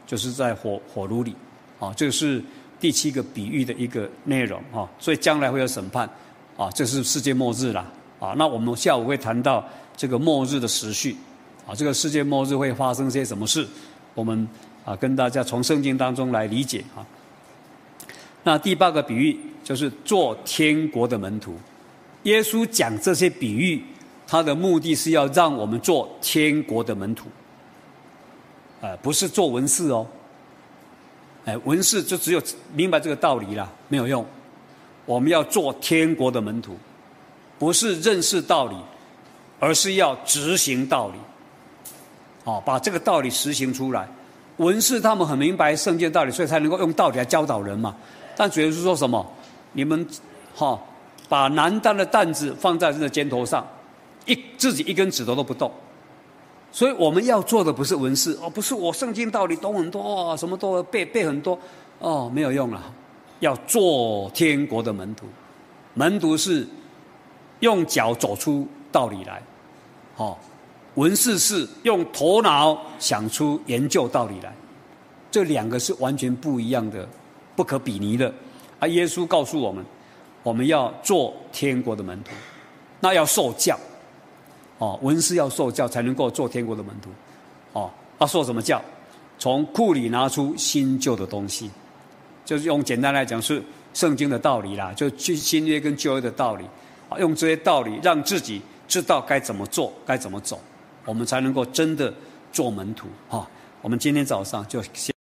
就是在火火炉里，啊，这是第七个比喻的一个内容啊。所以将来会有审判，啊，这是世界末日啦，啊，那我们下午会谈到这个末日的时序，啊，这个世界末日会发生些什么事，我们啊跟大家从圣经当中来理解啊。那第八个比喻就是做天国的门徒，耶稣讲这些比喻，他的目的是要让我们做天国的门徒，呃，不是做文士哦，哎，文士就只有明白这个道理啦，没有用。我们要做天国的门徒，不是认识道理，而是要执行道理，哦，把这个道理实行出来。文士他们很明白圣经道理，所以才能够用道理来教导人嘛。但主耶稣说什么？你们哈、哦，把难担的担子放在人的肩头上，一自己一根指头都不动。所以我们要做的不是文士哦，不是我圣经道理懂很多哦，什么都背背很多哦，没有用了。要做天国的门徒，门徒是用脚走出道理来，哦，文士是用头脑想出研究道理来，这两个是完全不一样的。不可比拟的啊！耶稣告诉我们，我们要做天国的门徒，那要受教，哦，文士要受教才能够做天国的门徒，哦，要受什么教？从库里拿出新旧的东西，就是用简单来讲是圣经的道理啦，就新约跟旧约的道理，啊，用这些道理让自己知道该怎么做，该怎么走，我们才能够真的做门徒。哈、哦，我们今天早上就先。